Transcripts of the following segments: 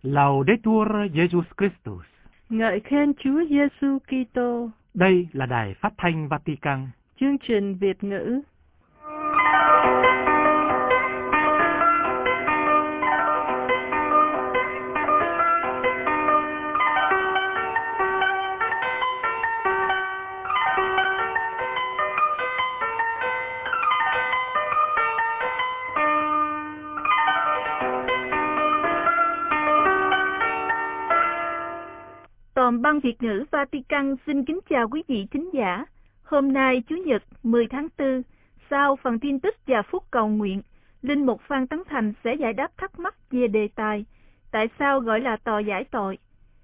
Laudetur Jesus Christus. Ngợi khen Chúa Giêsu Kitô. Đây là đài phát thanh Vatican. Chương trình Việt ngữ. Toàn ban Việt ngữ Vatican xin kính chào quý vị thính giả. Hôm nay Chủ nhật 10 tháng 4, sau phần tin tức và phút cầu nguyện, Linh mục Phan Tấn Thành sẽ giải đáp thắc mắc về đề tài tại sao gọi là tòa giải tội.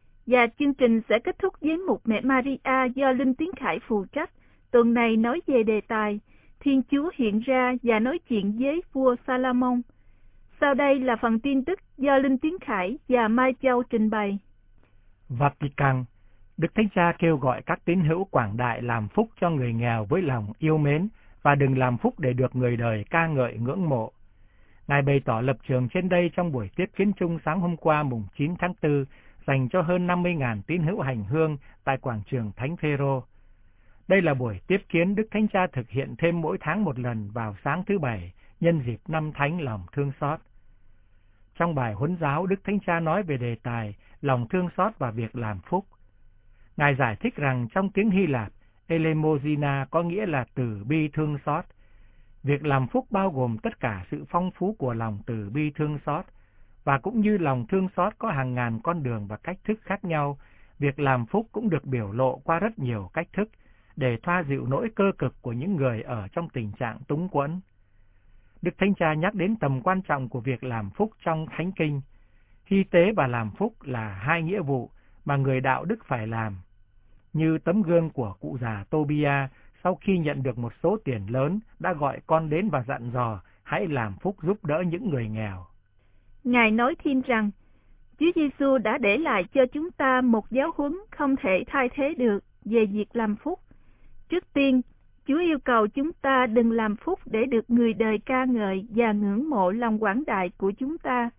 Và chương trình sẽ kết thúc với mục Mẹ Maria do Linh Tiến Khải phụ trách. Tuần này nói về đề tài Thiên Chúa hiện ra và nói chuyện với vua Salomon. Sau đây là phần tin tức do Linh Tiến Khải và Mai Châu trình bày. Vatican, Đức Thánh Cha kêu gọi các tín hữu quảng đại làm phúc cho người nghèo với lòng yêu mến và đừng làm phúc để được người đời ca ngợi ngưỡng mộ. Ngài bày tỏ lập trường trên đây trong buổi tiếp kiến chung sáng hôm qua mùng 9 tháng 4 dành cho hơn 50.000 tín hữu hành hương tại quảng trường Thánh Phêrô. Đây là buổi tiếp kiến Đức Thánh Cha thực hiện thêm mỗi tháng một lần vào sáng thứ Bảy nhân dịp năm Thánh lòng thương xót. Trong bài huấn giáo, Đức Thánh Cha nói về đề tài lòng thương xót và việc làm phúc. Ngài giải thích rằng trong tiếng Hy Lạp, Eleemosina có nghĩa là từ bi thương xót. Việc làm phúc bao gồm tất cả sự phong phú của lòng từ bi thương xót, và cũng như lòng thương xót có hàng ngàn con đường và cách thức khác nhau, việc làm phúc cũng được biểu lộ qua rất nhiều cách thức để thoa dịu nỗi cơ cực của những người ở trong tình trạng túng quẫn. Đức Thánh Cha nhắc đến tầm quan trọng của việc làm phúc trong Thánh Kinh. Hy tế và làm phúc là hai nghĩa vụ mà người đạo đức phải làm. Như tấm gương của cụ già Tobia sau khi nhận được một số tiền lớn đã gọi con đến và dặn dò hãy làm phúc giúp đỡ những người nghèo. Ngài nói thêm rằng, Chúa Giêsu đã để lại cho chúng ta một giáo huấn không thể thay thế được về việc làm phúc. Trước tiên, Chúa yêu cầu chúng ta đừng làm phúc để được người đời ca ngợi và ngưỡng mộ lòng quảng đại của chúng ta.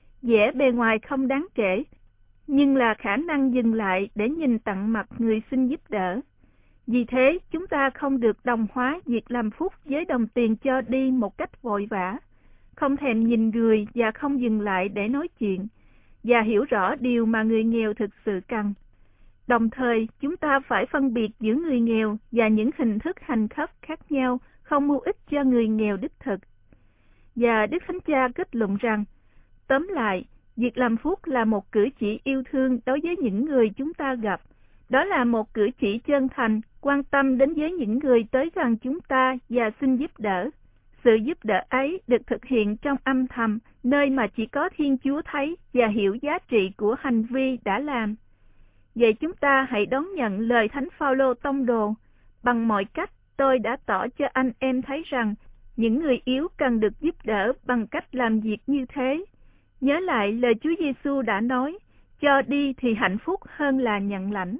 Vẻ bề ngoài không đáng kể, nhưng là khả năng dừng lại để nhìn tận mặt người xin giúp đỡ. Vì thế, chúng ta không được đồng hóa việc làm phúc với đồng tiền cho đi một cách vội vã, không thèm nhìn người và không dừng lại để nói chuyện, và hiểu rõ điều mà người nghèo thực sự cần. Đồng thời, chúng ta phải phân biệt giữa người nghèo và những hình thức hành khất khác nhau không hữu ích cho người nghèo đích thực. Và Đức Thánh Cha kết luận rằng, tóm lại, việc làm phúc là một cử chỉ yêu thương đối với những người chúng ta gặp. Đó là một cử chỉ chân thành, quan tâm đến với những người tới gần chúng ta và xin giúp đỡ. Sự giúp đỡ ấy được thực hiện trong âm thầm, nơi mà chỉ có Thiên Chúa thấy và hiểu giá trị của hành vi đã làm. Vậy chúng ta hãy đón nhận lời Thánh Phaolô tông đồ. Bằng mọi cách, tôi đã tỏ cho anh em thấy rằng những người yếu cần được giúp đỡ bằng cách làm việc như thế. Nhớ lại lời Chúa Giêsu đã nói, cho đi thì hạnh phúc hơn là nhận lãnh.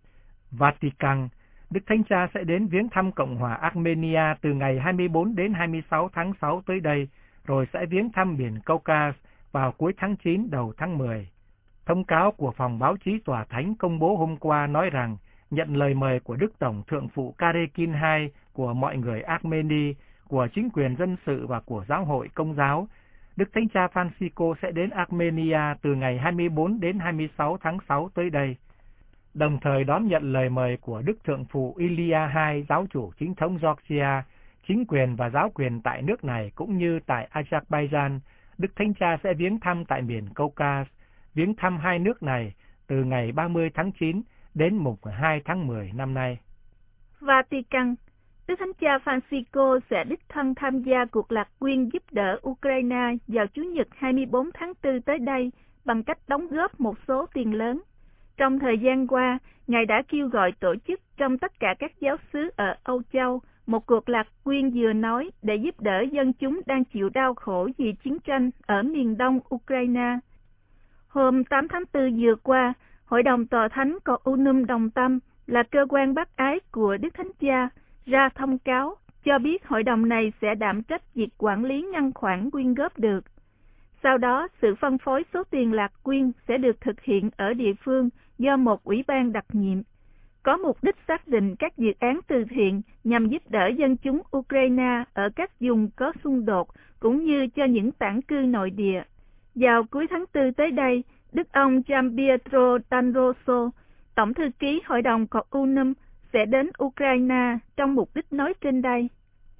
Vatican, Đức Thánh Cha sẽ đến viếng thăm Cộng hòa Armenia từ ngày 24 đến 26 tháng 6 tới đây, rồi sẽ viếng thăm miền Caucasus vào cuối tháng 9 đầu tháng 10. Thông cáo của phòng báo chí Tòa Thánh công bố hôm qua nói rằng, nhận lời mời của Đức Tổng Thượng phụ Karekin II, của mọi người Armenia, của chính quyền dân sự và của giáo hội Công giáo, Đức Thánh Cha Francisco sẽ đến Armenia từ ngày 24 đến 26 tháng 6 tới đây. Đồng thời đón nhận lời mời của Đức Thượng phụ Ilia II, giáo chủ chính thống Georgia, chính quyền và giáo quyền tại nước này cũng như tại Azerbaijan. Đức Thánh Cha sẽ viếng thăm tại miền Caucasus, viếng thăm hai nước này từ ngày 30 tháng 9 đến mùng 2 tháng 10 năm nay. Vatican, Đức Thánh Cha Francisco sẽ đích thân tham gia cuộc lạc quyên giúp đỡ Ukraine vào Chủ nhật 24 tháng 4 tới đây bằng cách đóng góp một số tiền lớn. Trong thời gian qua, Ngài đã kêu gọi tổ chức trong tất cả các giáo xứ ở Âu Châu một cuộc lạc quyên vừa nói để giúp đỡ dân chúng đang chịu đau khổ vì chiến tranh ở miền đông Ukraine. Hôm 8 tháng 4 vừa qua, Hội đồng Tòa Thánh Counum Đồng Tâm là cơ quan bác ái của Đức Thánh Cha ra thông cáo cho biết hội đồng này sẽ đảm trách việc quản lý ngân khoản quyên góp được. Sau đó, sự phân phối số tiền lạc quyên sẽ được thực hiện ở địa phương do một ủy ban đặc nhiệm, có mục đích xác định các dự án từ thiện nhằm giúp đỡ dân chúng Ukraine ở các vùng có xung đột, cũng như cho những tản cư nội địa. Vào cuối tháng 4 tới đây, Đức ông Gianpietro D'Ambrosio, Tổng thư ký Hội đồng COUNUM, sẽ đến Ukraine trong mục đích nói trên đây.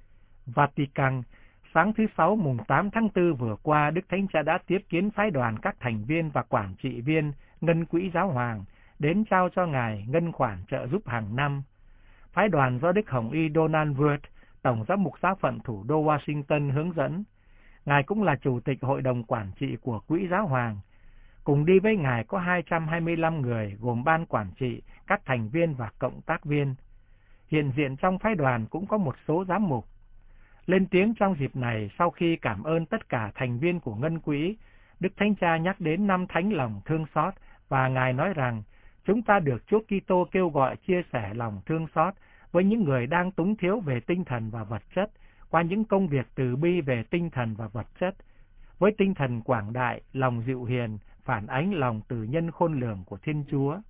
Vatican, sáng thứ Sáu mùng 8 tháng 4 vừa qua, Đức Thánh Cha đã tiếp kiến phái đoàn các thành viên và quản trị viên Ngân quỹ Giáo hoàng đến trao cho Ngài ngân khoản trợ giúp hàng năm. Phái đoàn do Đức Hồng Y Donald Wirth, Tổng giám mục giáo phận thủ đô Washington hướng dẫn. Ngài cũng là Chủ tịch Hội đồng Quản trị của Quỹ Giáo hoàng. Cùng đi với Ngài có 225 người gồm ban quản trị, các thành viên và cộng tác viên. Hiện diện trong phái đoàn cũng có một số giám mục. Lên tiếng trong dịp này sau khi cảm ơn tất cả thành viên của Ngân quỹ, Đức Thánh Cha nhắc đến năm thánh lòng thương xót và Ngài nói rằng chúng ta được Chúa Kitô kêu gọi chia sẻ lòng thương xót với những người đang túng thiếu về tinh thần và vật chất qua những công việc từ bi về tinh thần và vật chất, với tinh thần quảng đại, lòng dịu hiền, phản ánh lòng từ nhân khôn lường của Thiên Chúa.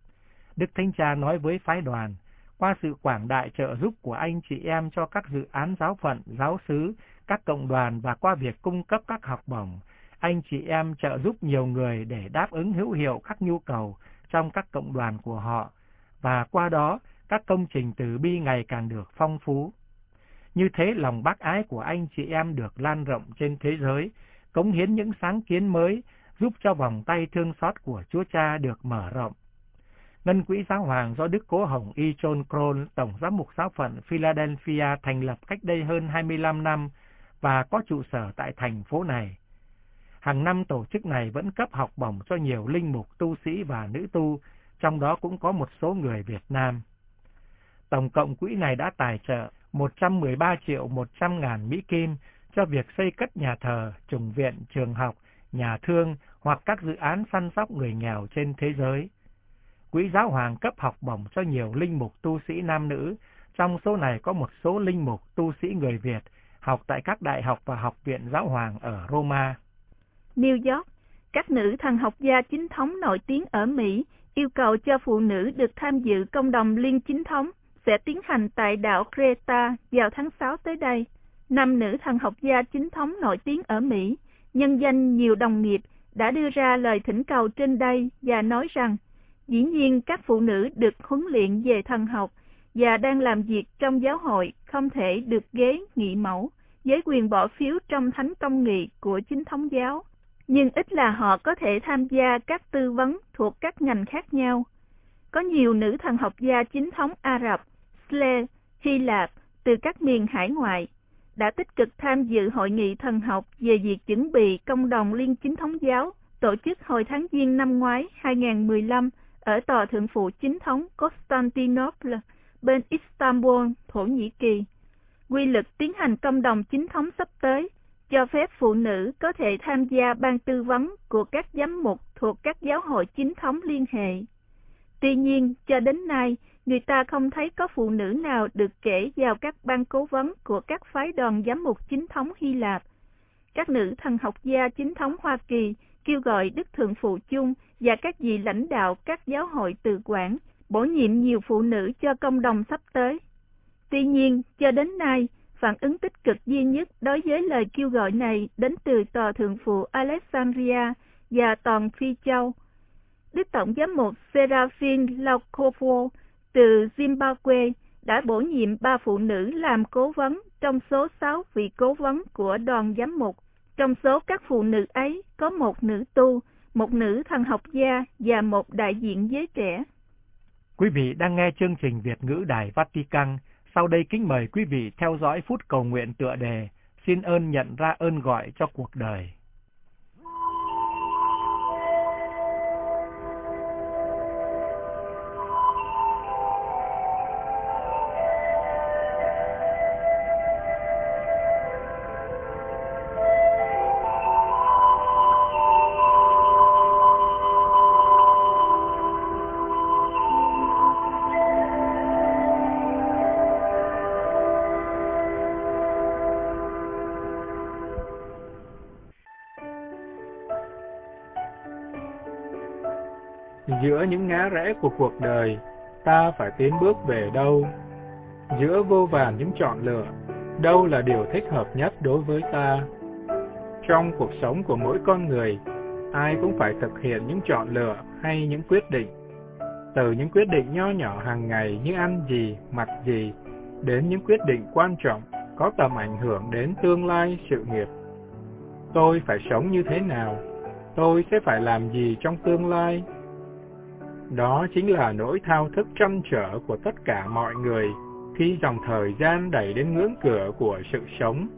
Đức Thánh Cha nói với phái đoàn, qua sự quảng đại trợ giúp của anh chị em cho các dự án giáo phận, giáo xứ, các cộng đoàn và qua việc cung cấp các học bổng, anh chị em trợ giúp nhiều người để đáp ứng hữu hiệu các nhu cầu trong các cộng đoàn của họ, và qua đó các công trình từ bi ngày càng được phong phú. Như thế lòng bác ái của anh chị em được lan rộng trên thế giới, cống hiến những sáng kiến mới, giúp cho vòng tay thương xót của Chúa Cha được mở rộng. Ngân quỹ Giáo hoàng do Đức Cố Hồng Y John Kroll, Tổng giám mục giáo phận Philadelphia thành lập cách đây hơn 25 năm và có trụ sở tại thành phố này. Hàng năm tổ chức này vẫn cấp học bổng cho nhiều linh mục, tu sĩ và nữ tu, trong đó cũng có một số người Việt Nam. Tổng cộng quỹ này đã tài trợ 113 triệu 100 ngàn Mỹ Kim cho việc xây cất nhà thờ, chủng viện, trường học, nhà thương hoặc các dự án săn sóc người nghèo trên thế giới. Quỹ Giáo hoàng cấp học bổng cho nhiều linh mục tu sĩ nam nữ, trong số này có một số linh mục tu sĩ người Việt học tại các đại học và học viện Giáo hoàng ở Roma. New York, các nữ thần học gia chính thống nổi tiếng ở Mỹ yêu cầu cho phụ nữ được tham dự công đồng liên chính thống sẽ tiến hành tại đảo Creta vào tháng 6 tới đây. 5 nữ thần học gia chính thống nổi tiếng ở Mỹ, nhân danh nhiều đồng nghiệp, đã đưa ra lời thỉnh cầu trên đây và nói rằng, dĩ nhiên các phụ nữ được huấn luyện về thần học và đang làm việc trong giáo hội không thể được ghế nghị mẫu với quyền bỏ phiếu trong thánh công nghị của chính thống giáo, nhưng ít là họ có thể tham gia các tư vấn thuộc các ngành khác nhau. Có nhiều nữ thần học gia chính thống Ả Rập, Sle, Hy Lạp từ các miền hải ngoại đã tích cực tham dự hội nghị thần học về việc chuẩn bị công đồng liên chính thống giáo tổ chức hồi tháng Giêng năm ngoái 2015 ở tòa thượng phụ chính thống Constantinople bên Istanbul, Thổ Nhĩ Kỳ. Quy lực tiến hành công đồng chính thống sắp tới cho phép phụ nữ có thể tham gia ban tư vấn của các giám mục thuộc các giáo hội chính thống liên hệ. Tuy nhiên, cho đến nay, người ta không thấy có phụ nữ nào được kể vào các ban cố vấn của các phái đoàn giám mục chính thống Hy Lạp. Các nữ thần học gia chính thống Hoa Kỳ kêu gọi Đức Thượng Phụ Chung và các vị lãnh đạo các giáo hội tự quản bổ nhiệm nhiều phụ nữ cho công đồng sắp tới. Tuy nhiên, cho đến nay, phản ứng tích cực duy nhất đối với lời kêu gọi này đến từ tòa thượng phụ Alexandria và toàn Phi Châu. Đức Tổng giám mục Serafin Laukovo từ Zimbabwe đã bổ nhiệm 3 phụ nữ làm cố vấn trong số 6 vị cố vấn của đoàn giám mục. Trong số các phụ nữ ấy có một nữ tu, một nữ thần học gia và một đại diện giới trẻ. Quý vị đang nghe chương trình Việt ngữ Đài Vatican. Sau đây kính mời quý vị theo dõi phút cầu nguyện tựa đề Xin ơn nhận ra ơn gọi cho cuộc đời. Giữa những ngã rẽ của cuộc đời, ta phải tiến bước về đâu? Giữa vô vàn những chọn lựa, đâu là điều thích hợp nhất đối với ta? Trong cuộc sống của mỗi con người, ai cũng phải thực hiện những chọn lựa hay những quyết định. Từ những quyết định nho nhỏ hàng ngày như ăn gì, mặc gì, đến những quyết định quan trọng có tầm ảnh hưởng đến tương lai sự nghiệp. Tôi phải sống như thế nào? Tôi sẽ phải làm gì trong tương lai? Đó chính là nỗi thao thức trăn trở của tất cả mọi người khi dòng thời gian đẩy đến ngưỡng cửa của sự sống.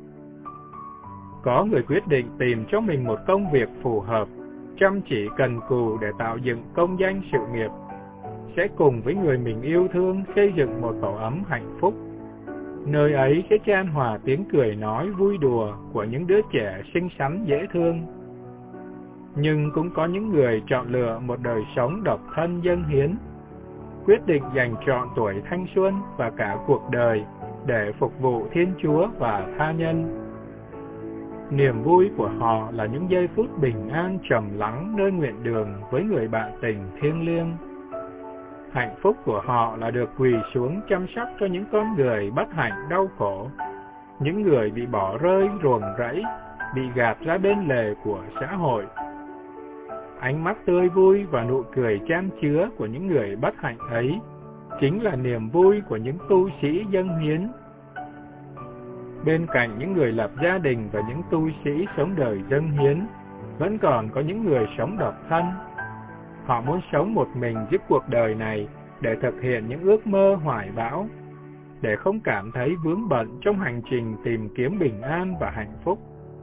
Có người quyết định tìm cho mình một công việc phù hợp, chăm chỉ cần cù để tạo dựng công danh sự nghiệp, sẽ cùng với người mình yêu thương xây dựng một tổ ấm hạnh phúc. Nơi ấy sẽ chan hòa tiếng cười nói vui đùa của những đứa trẻ xinh xắn dễ thương. Nhưng cũng có những người chọn lựa một đời sống độc thân dâng hiến, quyết định dành trọn tuổi thanh xuân và cả cuộc đời để phục vụ Thiên Chúa và tha nhân. Niềm vui của họ là những giây phút bình an trầm lắng nơi nguyện đường với người bạn tình thiêng liêng. Hạnh phúc của họ là được quỳ xuống chăm sóc cho những con người bất hạnh đau khổ, những người bị bỏ rơi ruồng rẫy, bị gạt ra bên lề của xã hội. Ánh mắt tươi vui và nụ cười chan chứa của những người bất hạnh ấy chính là niềm vui của những tu sĩ dâng hiến. Bên cạnh những người lập gia đình và những tu sĩ sống đời dâng hiến, vẫn còn có những người sống độc thân. Họ muốn sống một mình giữa cuộc đời này để thực hiện những ước mơ hoài bão, để không cảm thấy vướng bận trong hành trình tìm kiếm bình an và hạnh phúc.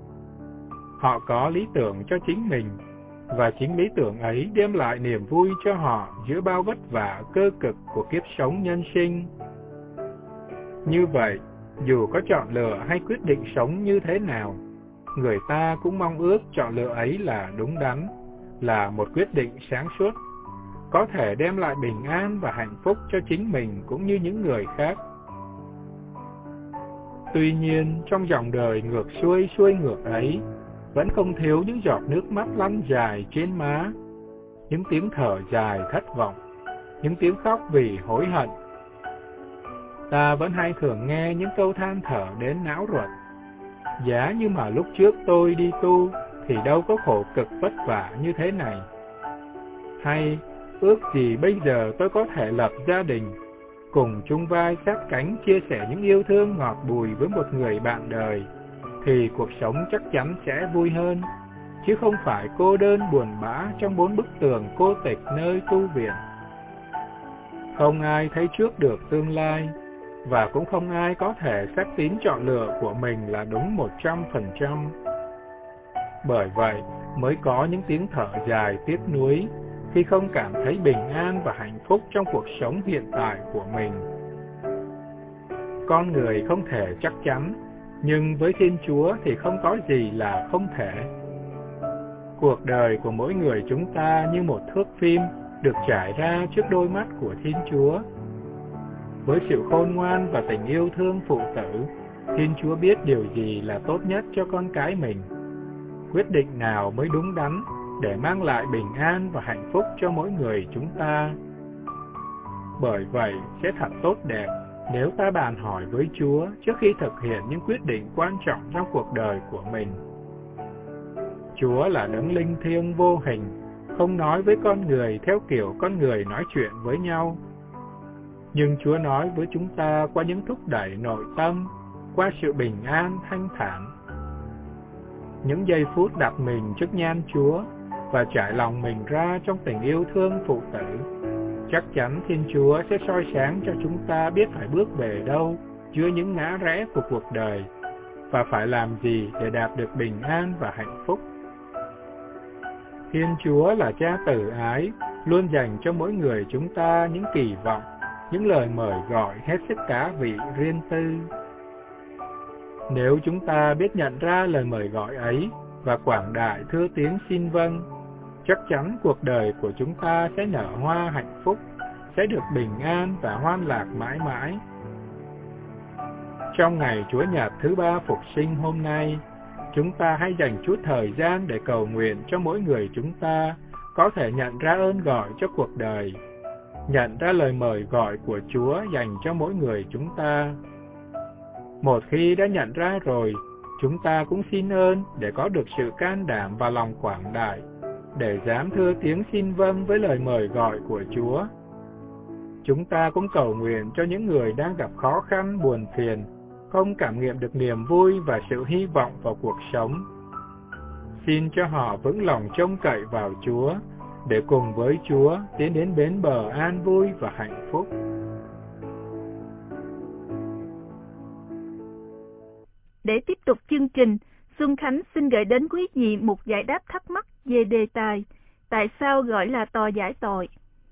Họ có lý tưởng cho chính mình, và chính lý tưởng ấy đem lại niềm vui cho họ giữa bao vất vả cơ cực của kiếp sống nhân sinh. Như vậy, dù có chọn lựa hay quyết định sống như thế nào, người ta cũng mong ước chọn lựa ấy là đúng đắn, là một quyết định sáng suốt, có thể đem lại bình an và hạnh phúc cho chính mình cũng như những người khác. Tuy nhiên, trong dòng đời ngược xuôi xuôi ngược ấy, vẫn không thiếu những giọt nước mắt lăn dài trên má, những tiếng thở dài thất vọng, những tiếng khóc vì hối hận. Ta vẫn hay thường nghe những câu than thở đến não ruột. Giá như mà lúc trước tôi đi tu thì đâu có khổ cực vất vả như thế này. Hay ước gì bây giờ tôi có thể lập gia đình, cùng chung vai sát cánh chia sẻ những yêu thương ngọt bùi với một người bạn đời, thì cuộc sống chắc chắn sẽ vui hơn, chứ không phải cô đơn buồn bã trong 4 bức tường cô tịch nơi tu viện. Không ai thấy trước được tương lai, và cũng không ai có thể xác tín chọn lựa của mình là đúng 100%. Bởi vậy mới có những tiếng thở dài tiếc nuối khi không cảm thấy bình an và hạnh phúc trong cuộc sống hiện tại của mình. Con người không thể chắc chắn, nhưng với Thiên Chúa thì không có gì là không thể. Cuộc đời của mỗi người chúng ta như một thước phim được trải ra trước đôi mắt của Thiên Chúa. Với sự khôn ngoan và tình yêu thương phụ tử, Thiên Chúa biết điều gì là tốt nhất cho con cái mình, quyết định nào mới đúng đắn để mang lại bình an và hạnh phúc cho mỗi người chúng ta. Bởi vậy, sẽ thật tốt đẹp nếu ta bàn hỏi với Chúa trước khi thực hiện những quyết định quan trọng trong cuộc đời của mình. Chúa là đấng linh thiêng vô hình, không nói với con người theo kiểu con người nói chuyện với nhau. Nhưng Chúa nói với chúng ta qua những thúc đẩy nội tâm, qua sự bình an thanh thản. Những giây phút đặt mình trước nhan Chúa và trải lòng mình ra trong tình yêu thương phụ tử, chắc chắn Thiên Chúa sẽ soi sáng cho chúng ta biết phải bước về đâu giữa những ngã rẽ của cuộc đời và phải làm gì để đạt được bình an và hạnh phúc. Thiên Chúa là Cha từ ái, luôn dành cho mỗi người chúng ta những kỳ vọng, những lời mời gọi hết sức cá vị riêng tư. Nếu chúng ta biết nhận ra lời mời gọi ấy và quảng đại thưa tiếng xin vâng, chắc chắn cuộc đời của chúng ta sẽ nở hoa hạnh phúc, sẽ được bình an và hoan lạc mãi mãi. Trong ngày Chúa Nhật thứ 3 Phục sinh hôm nay, chúng ta hãy dành chút thời gian để cầu nguyện cho mỗi người chúng ta có thể nhận ra ơn gọi cho cuộc đời, nhận ra lời mời gọi của Chúa dành cho mỗi người chúng ta. Một khi đã nhận ra rồi, chúng ta cũng xin ơn để có được sự can đảm và lòng quảng đại, để dám thưa tiếng xin vâng với lời mời gọi của Chúa. Chúng ta cũng cầu nguyện cho những người đang gặp khó khăn, buồn phiền, không cảm nghiệm được niềm vui và sự hy vọng vào cuộc sống. Xin cho họ vững lòng trông cậy vào Chúa, để cùng với Chúa tiến đến bến bờ an vui và hạnh phúc. Để tiếp tục chương trình, Xuân Khánh xin gửi đến quý vị một giải đáp thắc mắc về đề tài tại sao gọi là tòa giải tội.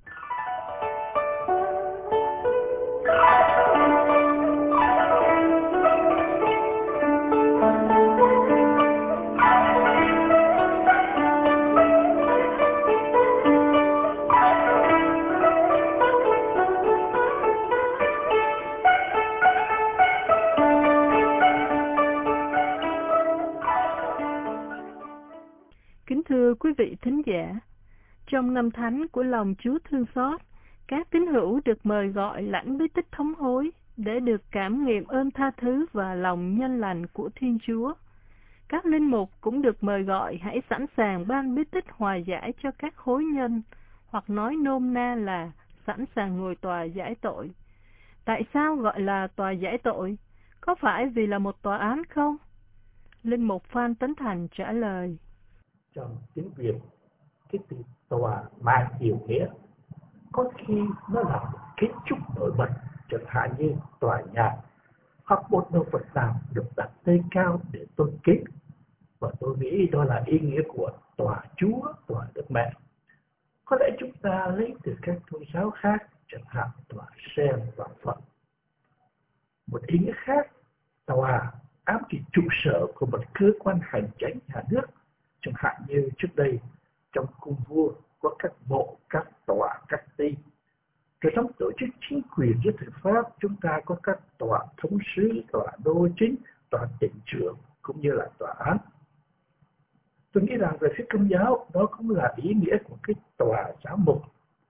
Kính thưa quý vị thính giả, trong năm thánh của lòng Chúa thương xót, các tín hữu được mời gọi lãnh bí tích thống hối để được cảm nghiệm ơn tha thứ và lòng nhân lành của Thiên Chúa. Các linh mục cũng được mời gọi hãy sẵn sàng ban bí tích hòa giải cho các hối nhân, hoặc nói nôm na là sẵn sàng ngồi tòa giải tội. Tại sao gọi là tòa giải tội? Có phải vì là một tòa án không? Linh mục Phan Tấn Thành trả lời. Trong tiếng Việt, cái từ tòa mang nhiều nghĩa. Có khi nó là một kiến trúc nổi bật, chẳng hạn như tòa nhà, hoặc một đồ vật nào được đặt tên cao để tôn kính. Và tôi nghĩ đó là ý nghĩa của tòa Chúa, tòa Đức Mẹ. Có lẽ chúng ta lấy từ các tôn giáo khác, chẳng hạn tòa sen và Phật. Một ý nghĩa khác, tòa ám chỉ trụ sở của một cơ quan hành chánh nhà nước, chẳng hạn như trước đây trong cung vua có các bộ, các tòa, các ty. Rồi trong tổ chức chính quyền dưới thời Pháp, chúng ta có các tòa thống sứ, tòa đô chính, tòa tỉnh trưởng cũng như là tòa án. Tôi nghĩ rằng về phía Công giáo đó cũng là ý nghĩa của cái tòa giám mục.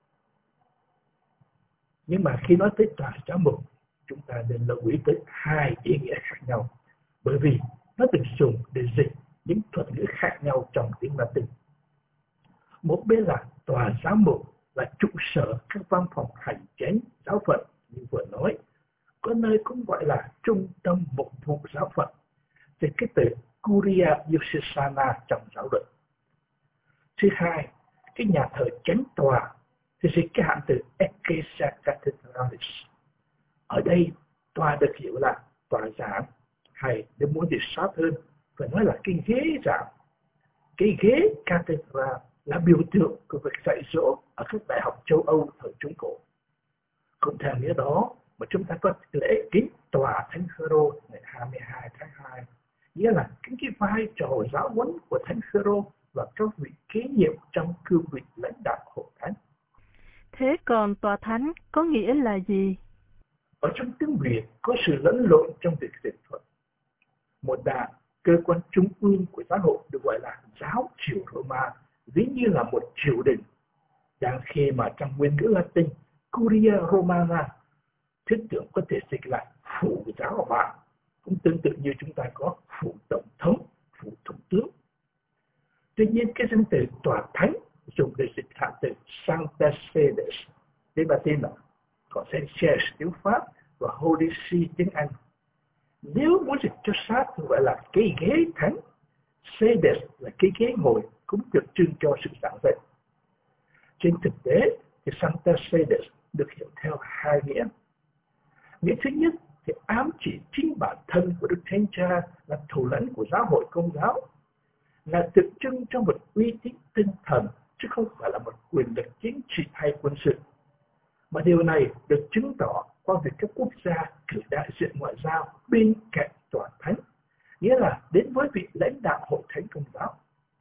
Nhưng mà khi nói tới tòa giám mục, chúng ta nên lưu ý tới hai ý nghĩa khác nhau, bởi vì nó được dùng để dịch những thuật ngữ khác nhau trong tiếng Latin. Một bên là tòa giám mục là trụ sở các văn phòng hành chánh giáo phận như vừa nói, có nơi cũng gọi là trung tâm mục vụ giáo phận, thì cái từ Curia Diocesana trong giáo luận. Thứ hai, cái nhà thờ chánh tòa thì dịch cái hạn từ Ecclesia Cathedralis. Ở đây tòa được hiểu là tòa giảng, hay nếu muốn dịch sát hơn phải nói là cái ghế giảng. Cái ghế cathedra là biểu tượng của việc dạy dỗ ở các đại học châu Âu thời Trung Cổ. Cũng theo nghĩa đó mà chúng ta có lễ kính tòa Thánh Phêrô ngày 22 tháng 2, nghĩa là kính cái vai trò giáo huấn của Thánh Phêrô và các vị kế nhiệm trong cương vị lãnh đạo hội thánh. Thế còn tòa thánh có nghĩa là gì? Ở trong tiếng Việt có sự lẫn lộn trong việc dịch thuật. Một đảng, cơ quan trung ương của giáo hội được gọi là giáo triều Roma, ví như là một triều đình. Đang khi mà trong nguyên ngữ Latin, Curia Romana, thiết tưởng có thể dịch là phủ giáo hoàng, cũng tương tự như chúng ta có phủ tổng thống, phủ thủ tướng. Tuy nhiên cái danh từ tòa thánh dùng để dịch hạn từ Sancta Sedes, tiếng Latin là còn sẽ Church tiếng Pháp và Holy See tiếng Anh. Nếu muốn dịch cho sát thì gọi là cái ghế thánh, Sedes là cái ghế ngồi, cũng tượng trưng cho sự giảng dạy. Trên thực tế thì Sancta Sedes được hiểu theo hai nghĩa. Nghĩa thứ nhất thì ám chỉ chính bản thân của Đức Thánh Cha là thủ lãnh của giáo hội Công giáo, là tượng trưng cho một uy tín tinh thần chứ không phải là một quyền lực chính trị hay quân sự. Mà điều này được chứng tỏ qua việc các quốc gia cử đại diện ngoại giao bên cạnh tòa thánh, nghĩa là đến với vị lãnh đạo hội thánh Công giáo.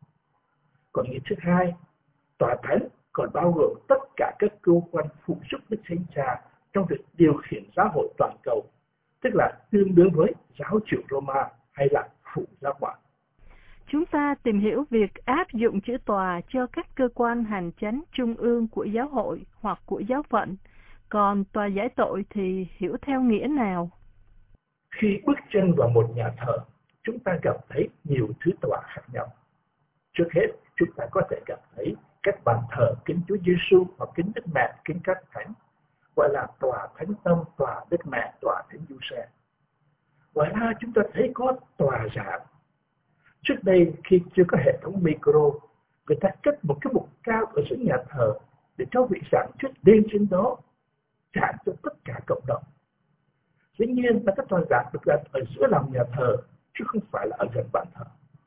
Còn nghĩa thứ hai, tòa thánh còn bao gồm tất cả các cơ quan phụ giúp Đức Thánh Cha trong việc điều khiển giáo hội toàn cầu, tức là tương đương với giáo triều Roma hay là phụ giáo hoàng. Chúng ta tìm hiểu việc áp dụng chữ tòa cho các cơ quan hành chánh trung ương của giáo hội hoặc của giáo phận, còn tòa giải tội thì hiểu theo nghĩa nào? Khi bước chân vào một nhà thờ, chúng ta gặp thấy nhiều thứ tòa khác nhau. Trước hết, chúng ta có thể gặp thấy các bàn thờ kính Chúa Giêsu hoặc kính Đức Mẹ, kính các thánh, gọi là tòa Thánh Tông, tòa Đức Mẹ, tòa Thánh Giuse. Ngoài ra, chúng ta thấy có tòa giảng. Trước đây, khi chưa có hệ thống micro, người ta cất một cái bục cao ở giữa nhà thờ để cho vị giảng thuyết lên trên đó, giảng cho tất cả cộng đồng. Dĩ nhiên là các tòa giảng được đặt ở giữa lòng nhà thờ, chứ không phải là ở gần bàn thờ.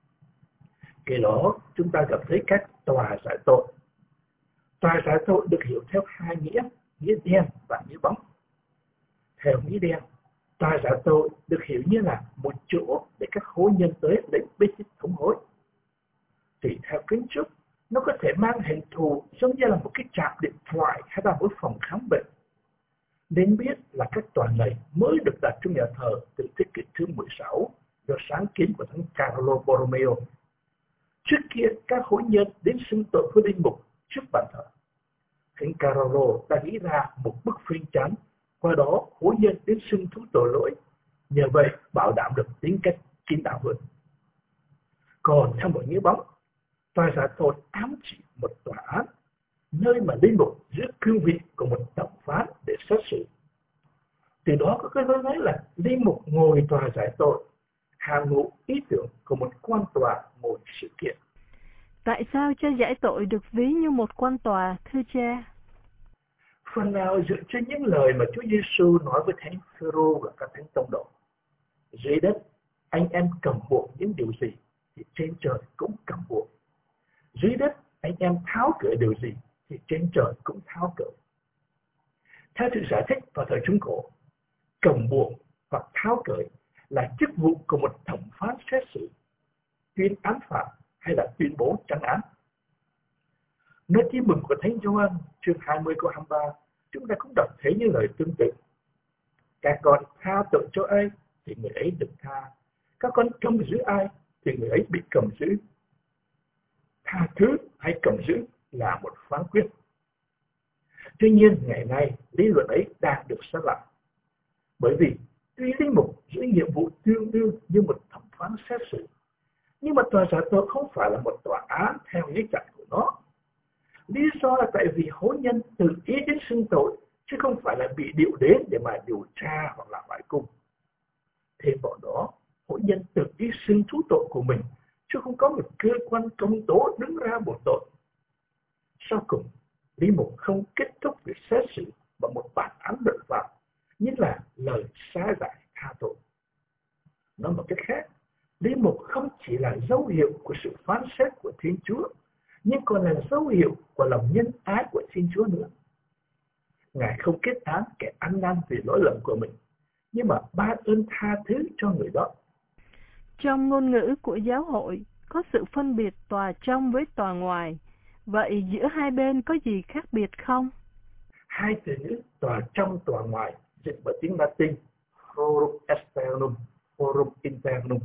Kế đó, chúng ta gặp thấy các tòa giải tội. Tòa giải tội được hiểu theo hai nghĩa, nghĩa đen và nghĩa bóng. Theo nghĩa đen, tòa giải tội được hiểu như là một chỗ để các hối nhân tới lấy bí tích thống hối. Thì theo kiến trúc, nó có thể mang hình thù giống như là một cái trạm điện thoại hay là một phòng khám bệnh. Nên biết là các tòa này mới được đặt trong nhà thờ từ thế kỷ thứ 16 do sáng kiến của thánh Carlo Borromeo. Trước kia, các hối nhân đến xưng tội với linh mục trước bàn thờ. Thánh Carlo đã nghĩ ra một bức phên trắng, qua đó hối nhân đến xưng thú tội lỗi, nhờ vậy bảo đảm được tính cách kín đáo hơn. Còn theo một nghĩa bóng, tòa giải tội ám chỉ một tòa án, nơi mà linh mục giữ cương vị của một thẩm phán để xét xử. Từ đó có cái nói là linh mục ngồi tòa giải tội, hàm ngụ ý tưởng của một quan tòa ngồi sự kiện. Tại sao cho giải tội được ví như một quan tòa, thưa cha? Phần nào dựa trên những lời mà Chúa Giêsu nói với thánh Phêrô và các thánh tông đồ. Dưới đất, anh em cầm buộc những điều gì thì trên trời cũng cầm buộc. Dưới đất, anh em tháo cởi điều gì thì trên trời cũng tháo cởi. Theo sự giải thích vào thời Trung Cổ, cầm buộc hoặc tháo cởi là chức vụ của một thẩm phán xét xử, tuyên án phạt hay là tuyên bố trắng án. Nơi tin mừng của Thánh Gioan chương 20 câu 23, chúng ta cũng đọc thấy những lời tương tự. Các con tha tội cho ai thì người ấy được tha, các con cầm giữ ai thì người ấy bị cầm giữ. Tha thứ hay cầm giữ là một phán quyết. Tuy nhiên, ngày nay, lý luận ấy đang được xác lập. Bởi vì, tuy linh mục giữ nhiệm vụ tương đương như một thẩm phán xét xử, nhưng mà tòa giải tội không phải là một tòa án theo nghĩa chặt của nó. Lý do là tại vì hối nhân tự ý đến xưng tội, chứ không phải là bị điệu đến để mà điều tra hoặc là hỏi cung. Thêm vào đó, hối nhân tự ý xưng thú tội của mình, chứ không có một cơ quan công tố đứng ra buộc tội. Sau cùng, lý mục không kết thúc việc xét xử bằng một bản án luật pháp, như là lời sa giải tha tội. Nói một cách khác, lý mục không chỉ là dấu hiệu của sự phán xét của Thiên Chúa, nhưng còn là dấu hiệu của lòng nhân ái của Thiên Chúa nữa. Ngài không kết án kẻ ăn năn vì lỗi lầm của mình, nhưng mà ban ơn tha thứ cho người đó. Trong ngôn ngữ của giáo hội, có sự phân biệt tòa trong với tòa ngoài. Vậy giữa hai bên có gì khác biệt không? Hai từ ngữ tòa trong tòa ngoài dịch bởi tiếng Latin forum externum, forum internum.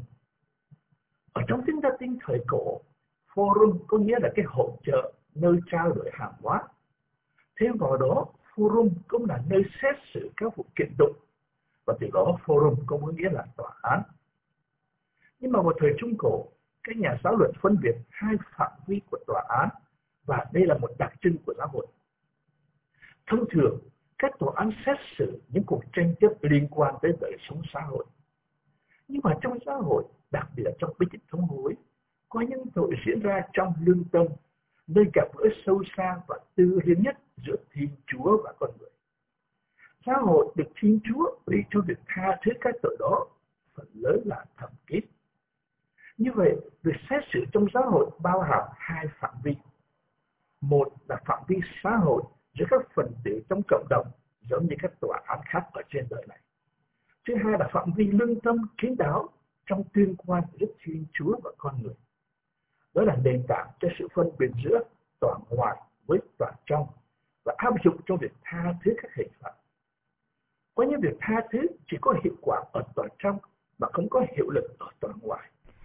Ở trong tiếng Latin thời cổ, forum có nghĩa là cái hội chợ, nơi trao đổi hàng hóa. Thêm vào đó, forum cũng là nơi xét xử các vụ kiện tụng, và từ đó forum cũng có nghĩa là tòa án. Nhưng mà vào thời Trung Cổ, các nhà giáo luật phân biệt hai phạm vi của tòa án, và đây là một đặc trưng của giáo hội. Thông thường, các tòa án xét xử những cuộc tranh chấp liên quan tới đời sống xã hội. Nhưng mà trong xã hội, đặc biệt là trong bí tích thống hối, có những tội diễn ra trong lương tâm, nơi gặp gỡ sâu xa và tư riêng nhất giữa Thiên Chúa và con người. Xã hội được Thiên Chúa ủy cho việc tha thứ các tội đó, phần lớn là thẩm kín. Như vậy, việc xét xử trong xã hội bao hàm hai phạm vi. Một là phạm vi xã hội giữa các phần tử trong cộng đồng, giống như các tòa án khác ở trên đời này. Thứ hai là phạm vi lương tâm kín đáo trong tuyên quan giữa Thiên Chúa và con người. Đó là nền tảng cho sự phân biệt giữa tòa ngoài với tòa trong, và áp dụng trong việc tha thứ các hình phạt. Có những việc tha thứ chỉ có hiệu quả ở tòa trong mà không có hiệu lực ở tòa ngoài.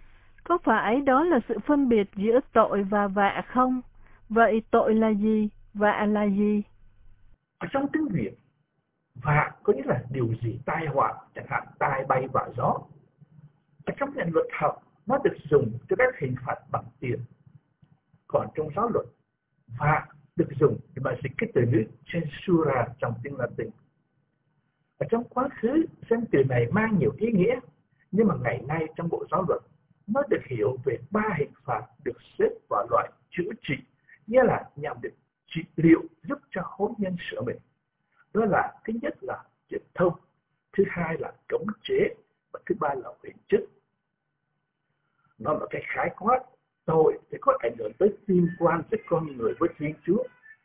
Có phải đó là sự phân biệt giữa tội và vạ không? Vậy tội là gì? Vạ là gì? Ở trong tiếng Việt, vạ có nghĩa là điều gì tai họa, chẳng hạn tai bay vạ gió. Ở trong ngành luật học, nó được dùng cho các hình phạt bằng tiền. Còn trong giáo luật, vạ được dùng để mà dịch cái từ ngữ censura trong tiếng Latin. Ở trong quá khứ, danh từ này mang nhiều ý nghĩa, nhưng mà ngày nay trong Bộ Giáo luật, nó được hiểu về 3 hình phạt được xếp vào loại chữa trị, nghĩa là nhằm để trị liệu giúp cho hôn nhân sửa mình. Đó là thứ nhất là truyền thông, thứ hai là cấm chế, và thứ ba là huyền chức. Nó là cái khái quát, tội thì có ảnh hưởng tới liên quan giữa con người với Thiên Chúa.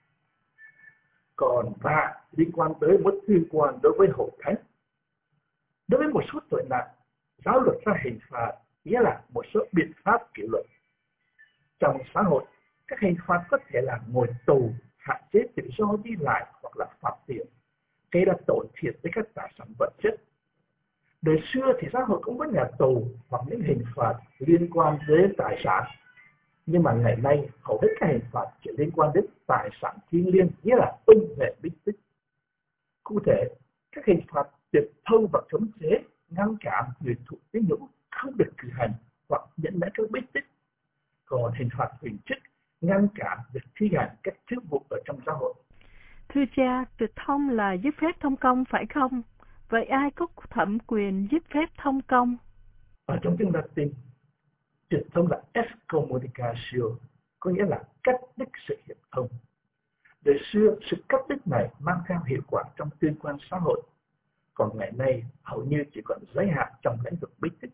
Còn vạ liên quan tới mất liên quan đối với hội thánh. Đối với một số tội nặng, giáo luật ra hình phạt, nghĩa là một số biện pháp kỷ luật. Trong xã hội, các hình phạt có thể là ngồi tù, hạn chế tự do đi lại hoặc là phạt tiền, gây ra tổn thiệt tới các tài sản vật chất. Đời xưa thì xã hội cũng có nhà tù hoặc những hình phạt liên quan đến tài sản. Nhưng mà ngày nay, hầu hết các hình phạt chỉ liên quan đến tài sản thiêng liêng, nghĩa là ưng hệ bích tích. Cụ thể, các hình phạt tuyệt thông và cấm chế ngăn cản người thụ tín hữu không được cử hành hoặc nhận lấy các bích tích. Còn hình phạt huyền chức ngăn cản việc thi hành các chức vụ ở trong xã hội. Thưa cha, tuyệt thông là giấy phép thông công phải không? Vậy ai có thẩm quyền giấy phép thông công? Ở trong tiếng Latin, tuyệt thông là excommunicatio, có nghĩa là cắt đứt sự hiệp thông. Đời xưa, sự cắt đứt này mang theo hiệu quả trong tuyên quan xã hội, còn ngày nay hầu như chỉ còn giới hạn trong lĩnh vực bích tích.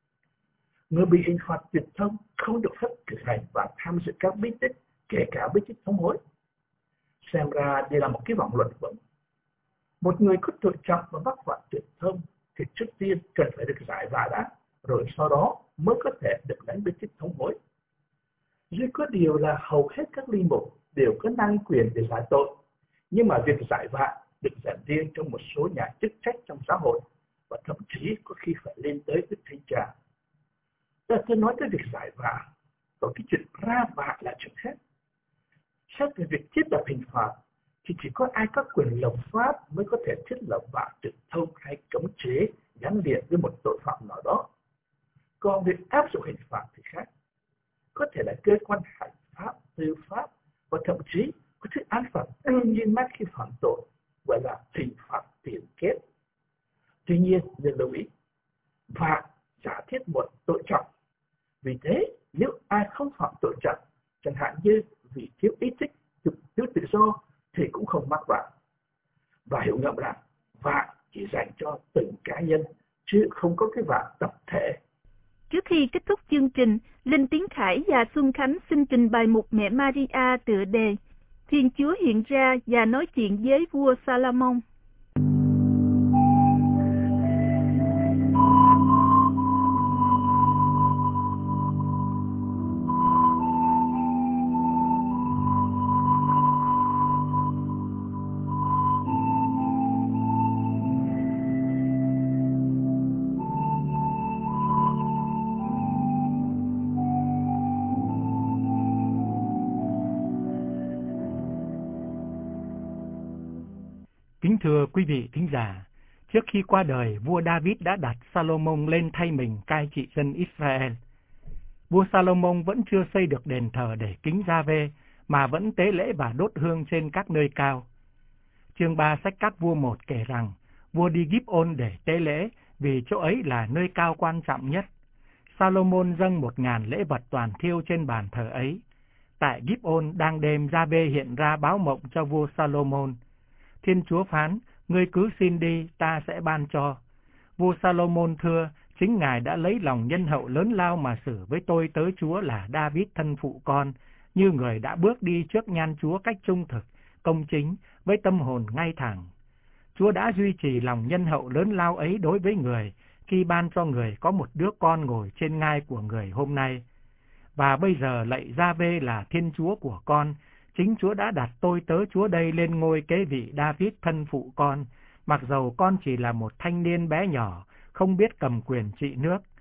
Người bị hình phạt tuyệt thông không được phép cử hành và tham dự các bích tích, kể cả bích tích thống hối. Xem ra đây là một cái vòng luẩn quẩn. Một người có tội trọng và mắc phạm tuyệt thông thì trước tiên cần phải được giải vạ đã, rồi sau đó mới có thể được lãnh bích tích thống hối. Duy có điều là hầu hết các linh mục đều có năng quyền để giải tội, nhưng mà việc giải vạ được dành riêng trong một số nhà chức trách trong xã hội, và thậm chí có khi phải lên tới Đức Thánh Cha. Tôi nói tới việc giải vạ, còn cái chuyện ra vạ là chuyện khác. Xét về việc thiết lập hình phạt, thì chỉ có ai có quyền lập pháp mới có thể thiết lập vạ tuyệt thông hay cấm chế gắn liền với một tội phạm nào đó. Còn việc áp dụng hình phạt thì khác. Có thể là cơ quan hành pháp, tư pháp, và thậm chí có thức án phạt đương nhiên mát khi phạm tội, gọi là hình phạt tiền kết. Tuy nhiên, nên lưu ý, vạ giả thiết một tội trọng. Vì thế, nếu ai không phạm tội trọng, chẳng hạn như vì thiếu ý thức, thiếu tự do, thì cũng không mắc vạ. Và hiểu ngầm rằng vạ chỉ dành cho từng cá nhân, chứ không có cái vạ tập thể. Trước khi kết thúc chương trình, Linh Tiến Khải và Xuân Khánh xin trình bày mục Mẹ Maria tựa đề Thiên Chúa hiện ra và nói chuyện với vua Salomon. Kính thưa quý vị thính giả, trước khi qua đời, vua David đã đặt Salomon lên thay mình cai trị dân Israel. Vua Salomon vẫn chưa xây được đền thờ để kính Gia-vê, mà vẫn tế lễ và đốt hương trên các nơi cao. Chương 3 sách Các Vua 1 kể rằng, vua đi Gib-ôn để tế lễ, vì chỗ ấy là nơi cao quan trọng nhất. Salomon dâng 1000 lễ vật toàn thiêu trên bàn thờ ấy. Tại Gib-ôn đang đêm, Gia-vê hiện ra báo mộng cho vua Salomon. Thiên Chúa phán, ngươi cứ xin đi, ta sẽ ban cho. Vua Salomon thưa, chính Ngài đã lấy lòng nhân hậu lớn lao mà xử với tôi tớ Chúa là David thân phụ con, như người đã bước đi trước nhan Chúa cách trung thực, công chính, với tâm hồn ngay thẳng. Chúa đã duy trì lòng nhân hậu lớn lao ấy đối với người, khi ban cho người có một đứa con ngồi trên ngai của người hôm nay. Và bây giờ lạy Gia-vê là Thiên Chúa của con, chính Chúa đã đặt tôi tớ Chúa đây lên ngôi kế vị David thân phụ con, mặc dầu con chỉ là một thanh niên bé nhỏ, không biết cầm quyền trị nước.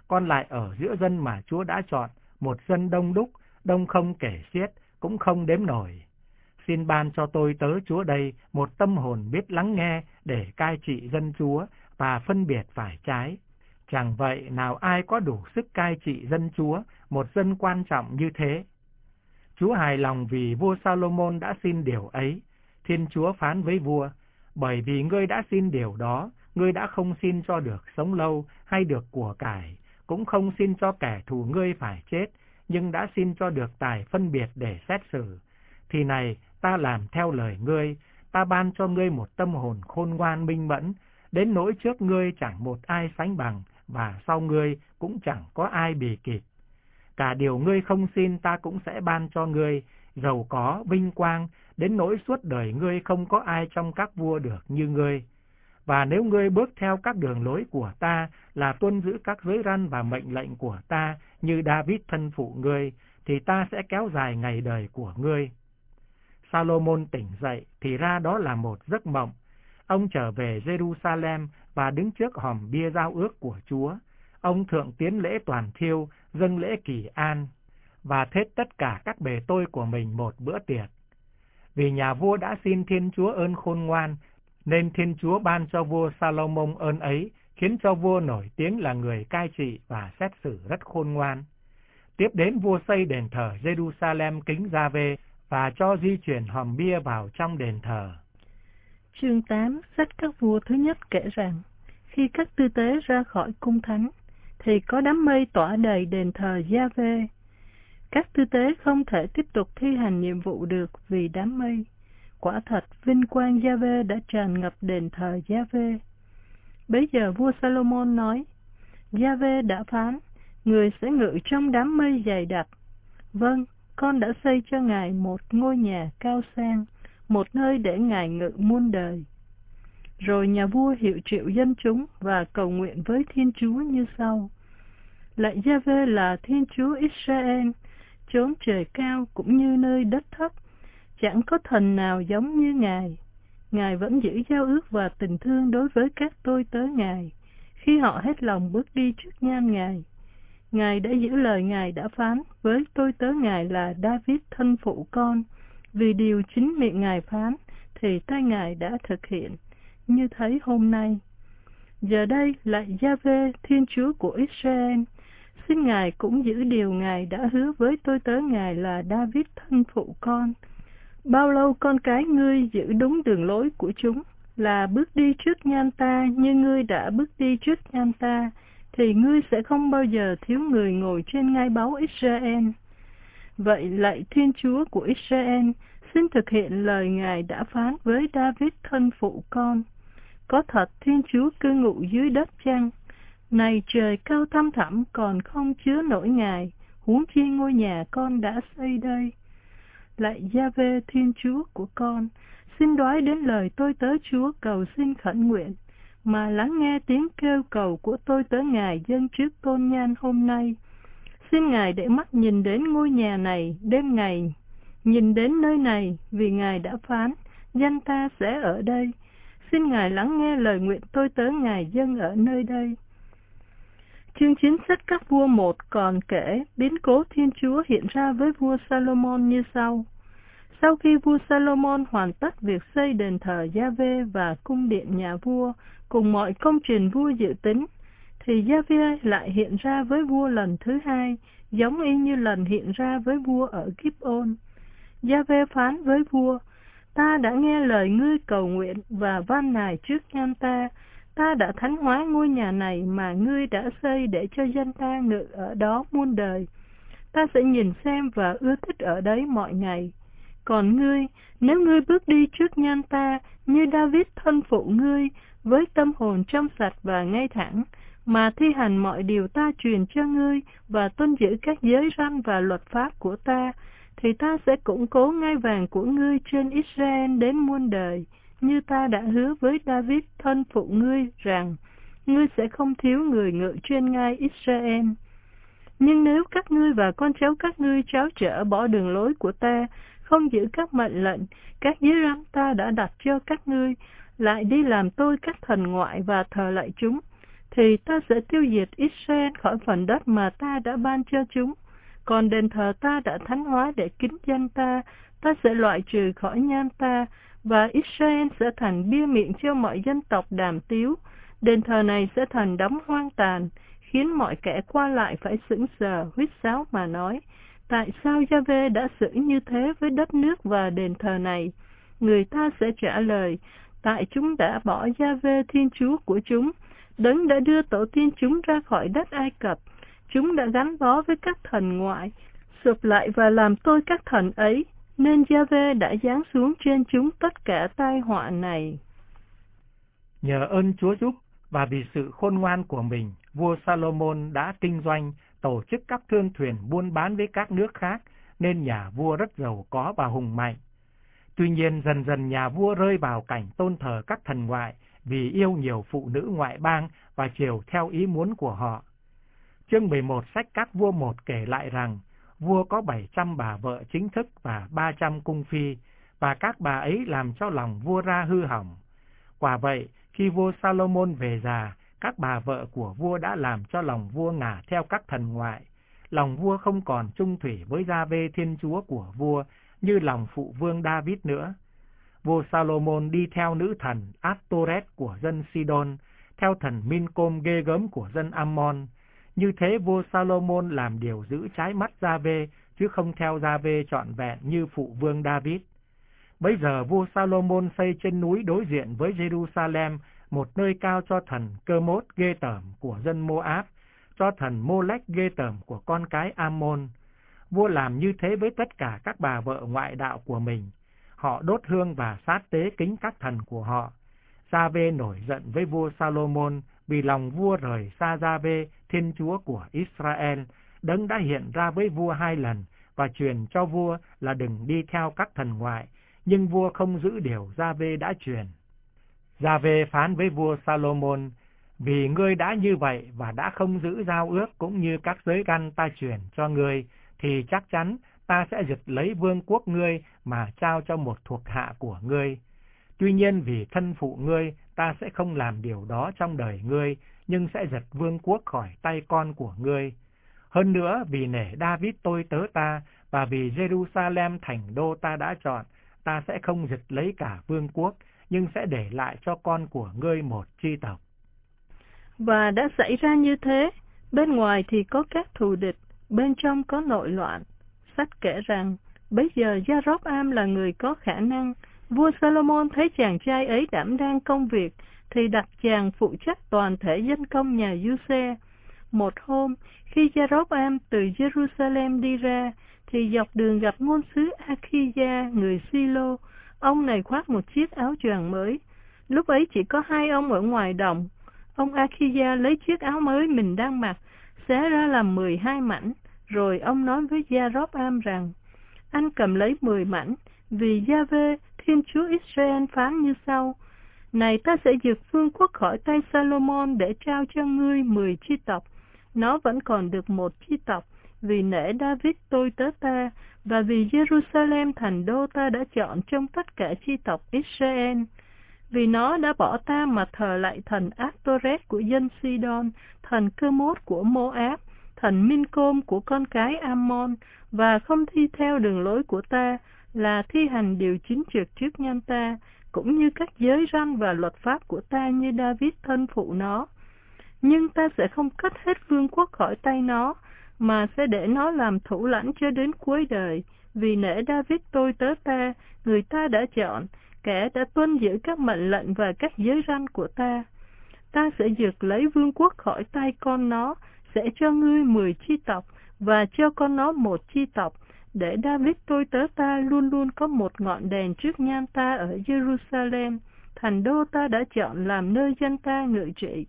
con lại ở giữa dân mà Chúa đã chọn, một dân đông đúc, đông không kể xiết, cũng không đếm nổi. Xin ban cho tôi tớ Chúa đây một tâm hồn biết lắng nghe để cai trị dân Chúa và phân biệt phải trái. Chẳng vậy nào ai có đủ sức cai trị dân Chúa, một dân quan trọng như thế. Chúa hài lòng vì vua Salomon đã xin điều ấy. Thiên Chúa phán với vua, bởi vì ngươi đã xin điều đó, ngươi đã không xin cho được sống lâu hay được của cải, cũng không xin cho kẻ thù ngươi phải chết, nhưng đã xin cho được tài phân biệt để xét xử. Thì này, ta làm theo lời ngươi, ta ban cho ngươi một tâm hồn khôn ngoan minh mẫn, đến nỗi trước ngươi chẳng một ai sánh bằng, và sau ngươi cũng chẳng có ai bì kịp. Cả điều ngươi không xin ta cũng sẽ ban cho ngươi, giàu có, vinh quang, đến nỗi suốt đời ngươi không có ai trong các vua được như ngươi. Và nếu ngươi bước theo các đường lối của ta, là tuân giữ các giới răn và mệnh lệnh của ta, như David thân phụ ngươi, thì ta sẽ kéo dài ngày đời của ngươi. Salomon tỉnh dậy, thì ra đó là một giấc mộng. Ông trở về Jerusalem và đứng trước hòm bia giao ước của Chúa. Ông thượng tiến lễ toàn thiêu, dâng lễ kỳ an, và thết tất cả các bề tôi của mình một bữa tiệc. Vì nhà vua đã xin Thiên Chúa ơn khôn ngoan, nên Thiên Chúa ban cho vua Salomon ơn ấy, khiến cho vua nổi tiếng là người cai trị và xét xử rất khôn ngoan. Tiếp đến vua xây đền thờ Jerusalem kính Gia-vê và cho di chuyển hòm bia vào trong đền thờ. Chương 8, sách các vua thứ nhất kể rằng, khi các tư tế ra khỏi cung thánh, thì có đám mây tỏa đầy đền thờ Gia-vê. Các tư tế không thể tiếp tục thi hành nhiệm vụ được vì đám mây. Quả thật, vinh quang Gia-vê đã tràn ngập đền thờ Gia-vê. Bấy giờ vua Salomon nói, Gia-vê đã phán, người sẽ ngự trong đám mây dày đặc. Vâng, con đã xây cho ngài một ngôi nhà cao sang, một nơi để ngài ngự muôn đời. Rồi nhà vua hiệu triệu dân chúng và cầu nguyện với Thiên Chúa như sau. Lạy Gia-vê là Thiên Chúa Israel, chốn trời cao cũng như nơi đất thấp, chẳng có thần nào giống như Ngài. Ngài vẫn giữ giao ước và tình thương đối với các tôi tớ Ngài, khi họ hết lòng bước đi trước nhan Ngài. Ngài đã giữ lời Ngài đã phán với tôi tớ Ngài là David thân phụ con, vì điều chính miệng Ngài phán, thì tay Ngài đã thực hiện, như thấy hôm nay. Giờ đây, lạy Gia-vê, Thiên Chúa của Israel, xin Ngài cũng giữ điều Ngài đã hứa với tôi tớ Ngài là David thân phụ con. Bao lâu con cái ngươi giữ đúng đường lối của chúng, là bước đi trước nhan ta như ngươi đã bước đi trước nhan ta, thì ngươi sẽ không bao giờ thiếu người ngồi trên ngai báu Israel. Vậy lạy Thiên Chúa của Israel, xin thực hiện lời Ngài đã phán với David thân phụ con. Có thật Thiên Chúa cư ngụ dưới đất chăng? Này trời cao thăm thẳm còn không chứa nổi Ngài, huống chi ngôi nhà con đã xây đây. Lạy Gia-vê Thiên Chúa của con, xin đoái đến lời tôi tớ Chúa cầu xin khẩn nguyện, mà lắng nghe tiếng kêu cầu của tôi tớ Ngài dâng trước tôn nhan hôm nay. Xin Ngài để mắt nhìn đến ngôi nhà này đêm ngày, nhìn đến nơi này, vì Ngài đã phán, danh ta sẽ ở đây. Xin Ngài lắng nghe lời nguyện tôi tớ Ngài dâng ở nơi đây. Chương 9 sách các vua 1 còn kể biến cố Thiên Chúa hiện ra với vua Salomon như sau. Sau khi vua Salomon hoàn tất việc xây đền thờ Gia-vê và cung điện nhà vua cùng mọi công trình vua dự tính, thì Gia-vê lại hiện ra với vua lần thứ hai, giống y như lần hiện ra với vua ở Gib-ôn. Gia-vê phán với vua, ta đã nghe lời ngươi cầu nguyện và van nài trước nhan ta. Ta đã thánh hóa ngôi nhà này mà ngươi đã xây để cho dân ta ngự ở đó muôn đời. Ta sẽ nhìn xem và ưa thích ở đấy mọi ngày. Còn ngươi, nếu ngươi bước đi trước nhan ta như David thân phụ ngươi, với tâm hồn trong sạch và ngay thẳng, mà thi hành mọi điều ta truyền cho ngươi và tuân giữ các giới răn và luật pháp của ta, thì ta sẽ củng cố ngai vàng của ngươi trên Israel đến muôn đời, như ta đã hứa với David thân phụ ngươi rằng, ngươi sẽ không thiếu người ngự trên ngai Israel. Nhưng nếu các ngươi và con cháu các ngươi tráo trở bỏ đường lối của ta, không giữ các mệnh lệnh, các giới răn ta đã đặt cho các ngươi, lại đi làm tôi các thần ngoại và thờ lạy chúng, thì ta sẽ tiêu diệt Israel khỏi phần đất mà ta đã ban cho chúng. Còn đền thờ ta đã thánh hóa để kính danh ta, ta sẽ loại trừ khỏi nhan ta, và Israel sẽ thành bia miệng cho mọi dân tộc đàm tiếu. Đền thờ này sẽ thành đống hoang tàn, khiến mọi kẻ qua lại phải sững sờ, huýt sáo mà nói: tại sao Giê-hô đã xử như thế với đất nước và đền thờ này? Người ta sẽ trả lời: tại chúng đã bỏ Giê-hô Thiên Chúa của chúng, Đấng đã đưa tổ tiên chúng ra khỏi đất Ai Cập. Chúng đã gắn bó với các thần ngoại, sụp lại và làm tôi các thần ấy, nên Giê-hô đã giáng xuống trên chúng tất cả tai họa này. Nhờ ơn Chúa giúp và vì sự khôn ngoan của mình, vua Salomon đã kinh doanh, tổ chức các thương thuyền buôn bán với các nước khác, nên nhà vua rất giàu có và hùng mạnh. Tuy nhiên, dần dần nhà vua rơi vào cảnh tôn thờ các thần ngoại vì yêu nhiều phụ nữ ngoại bang và chiều theo ý muốn của họ. Chương 11 sách Các Vua 1 kể lại rằng, vua có 700 bà vợ chính thức và 300 cung phi, và các bà ấy làm cho lòng vua ra hư hỏng. Quả vậy, khi vua Salomon về già, các bà vợ của vua đã làm cho lòng vua ngả theo các thần ngoại. Lòng vua không còn trung thủy với Giê-hô Thiên Chúa của vua như lòng phụ vương David nữa. Vua Salomon đi theo nữ thần Astoreth của dân Sidon, theo thần Mincom ghê gớm của dân Ammon. Như thế vua Salomon làm điều giữ trái mắt Giê-hô, chứ không theo Giê-hô trọn vẹn như phụ vương David. Bây giờ vua Salomon xây trên núi đối diện với Jerusalem một nơi cao cho thần Cơ-mốt ghê tởm của dân Moab, cho thần Mô-lech ghê tởm của con cái Ammon. Vua làm như thế với tất cả các bà vợ ngoại đạo của mình. Họ đốt hương và sát tế kính các thần của họ. Giê-hô nổi giận với vua Salomon vì lòng vua rời xa Giê-hô Thiên Chúa của Israel, Đấng đã hiện ra với vua 2 lần và truyền cho vua là đừng đi theo các thần ngoại, nhưng vua không giữ điều Giê-hô đã truyền. Giê-hô phán với vua Salomon: vì ngươi đã như vậy và đã không giữ giao ước cũng như các giới căn ta truyền cho ngươi, thì chắc chắn ta sẽ giật lấy vương quốc ngươi mà trao cho một thuộc hạ của ngươi. Tuy nhiên vì thân phụ ngươi, ta sẽ không làm điều đó trong đời ngươi, nhưng sẽ giật vương quốc khỏi tay con của ngươi. Hơn nữa, vì nể David tôi tớ ta, và vì Jerusalem thành đô ta đã chọn, ta sẽ không giật lấy cả vương quốc, nhưng sẽ để lại cho con của ngươi một chi tộc. Và đã xảy ra như thế, bên ngoài thì có các thù địch, bên trong có nội loạn. Sách kể rằng, bấy giờ Gia-rób-am là người có khả năng. Vua Salomon thấy chàng trai ấy đảm đang công việc, thì đặt chàng phụ trách toàn thể dân công nhà Giu-se. Một hôm, khi Gia-rób-am từ Jerusalem đi ra, thì dọc đường gặp ngôn sứ A-khi-gia, người Si-lô. Ông này khoác một chiếc áo choàng mới. Lúc ấy chỉ có 2 ông ở ngoài đồng. Ông A-khi-gia lấy chiếc áo mới mình đang mặc, xé ra làm 12 mảnh, rồi ông nói với Gia-rób-am rằng: anh cầm lấy 10 mảnh, vì Giê-hô Thiên Chúa Israel phán như sau: này, ta sẽ giật vương quốc khỏi tay Salomon để trao cho ngươi 10 chi tộc. Nó vẫn còn được 1 chi tộc, vì nể David tôi tớ ta, và vì Jerusalem thành đô ta đã chọn trong tất cả chi tộc Israel. Vì nó đã bỏ ta mà thờ lại thần Astoreth của dân Sidon, thần Cơ-mốt của Moab, thần Mincom của con cái Ammon, và không thi theo đường lối của ta, là thi hành điều chính trực trước nhan ta, cũng như các giới răn và luật pháp của ta như David thân phụ nó. Nhưng ta sẽ không cất hết vương quốc khỏi tay nó, mà sẽ để nó làm thủ lãnh cho đến cuối đời, vì nể David tôi tớ ta, người ta đã chọn, kẻ đã tuân giữ các mệnh lệnh và các giới răn của ta. Ta sẽ giật lấy vương quốc khỏi tay con nó, sẽ cho ngươi 10 chi tộc, và cho con nó 1 chi tộc, để David tôi tớ ta luôn luôn có một ngọn đèn trước nhan ta ở Jerusalem, thành đô ta đã chọn làm nơi dân ta ngự trị.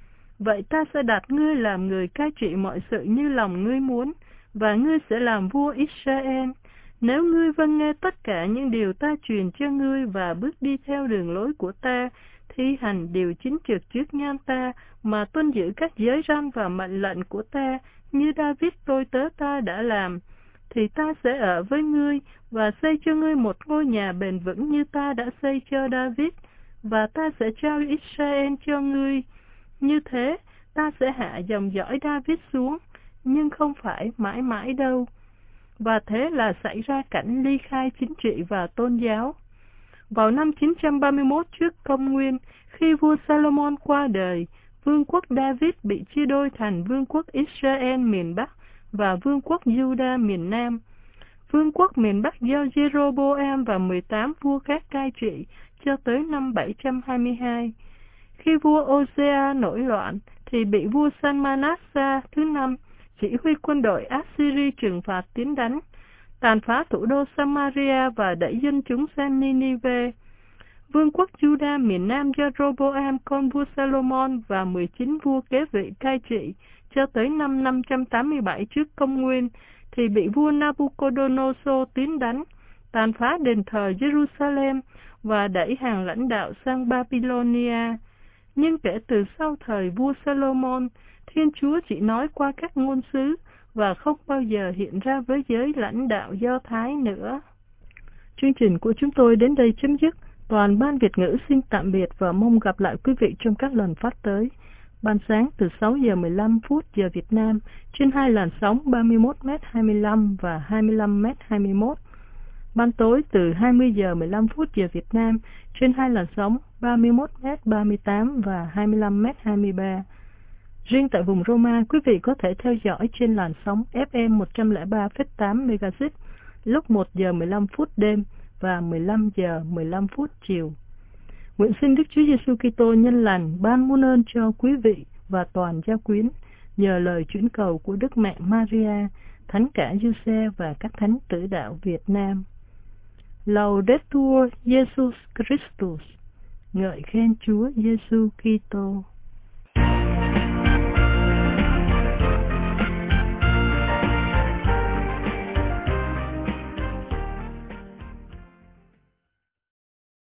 Vậy ta sẽ đặt ngươi làm người cai trị mọi sự như lòng ngươi muốn, và ngươi sẽ làm vua Israel. Nếu ngươi vâng nghe tất cả những điều ta truyền cho ngươi và bước đi theo đường lối của ta, thi hành điều chính trực trước nhan ta, mà tuân giữ các giới răn và mệnh lệnh của ta, như David tôi tớ ta đã làm, thì ta sẽ ở với ngươi và xây cho ngươi một ngôi nhà bền vững như ta đã xây cho David, và ta sẽ trao Israel cho ngươi. Như thế, ta sẽ hạ dòng dõi David xuống, nhưng không phải mãi mãi đâu. Và thế là xảy ra cảnh ly khai chính trị và tôn giáo. Vào năm 931 trước công nguyên, khi vua Salomon qua đời, vương quốc David bị chia đôi thành vương quốc Israel miền Bắc và vương quốc Juda miền Nam. Vương quốc miền Bắc do Jeroboam và 18 vua khác cai trị cho tới năm 722. Khi vua Osea nổi loạn, thì bị vua Salmanasseh thứ 5 chỉ huy quân đội Assyri trừng phạt tiến đánh, tàn phá thủ đô Samaria và đẩy dân chúng sang Ninive. Vương quốc Juda miền Nam do Roboam con vua Salomon và 19 vua kế vị cai trị cho tới năm 587 trước công nguyên, thì bị vua Nabucodonosor tiến đánh, tàn phá đền thờ Jerusalem và đẩy hàng lãnh đạo sang Babylonia. Nhưng kể từ sau thời vua Salomon, Thiên Chúa chỉ nói qua các ngôn sứ và không bao giờ hiện ra với giới lãnh đạo Do Thái nữa. Chương trình của chúng tôi đến đây chấm dứt. Toàn ban Việt ngữ xin tạm biệt và mong gặp lại quý vị trong các lần phát tới. Ban sáng từ 6 giờ 15 phút giờ Việt Nam trên hai làn sóng 31m25 và 25m21. Ban tối từ 20 giờ 15 phút giờ Việt Nam trên hai làn sóng 31m38 và 25m23. Riêng tại vùng Roma, quý vị có thể theo dõi trên làn sóng FM 103,8 MHz lúc 1 giờ 15 phút đêm và 15 giờ 15 phút chiều. Nguyện xin Đức Chúa Giêsu Kitô nhân lành ban muôn ơn cho quý vị và toàn gia quyến nhờ lời chuyển cầu của Đức Mẹ Maria, Thánh cả Giuse và các thánh tử đạo Việt Nam. Laudetur Jesus Christus. Ngợi khen Chúa Giêsu Kitô.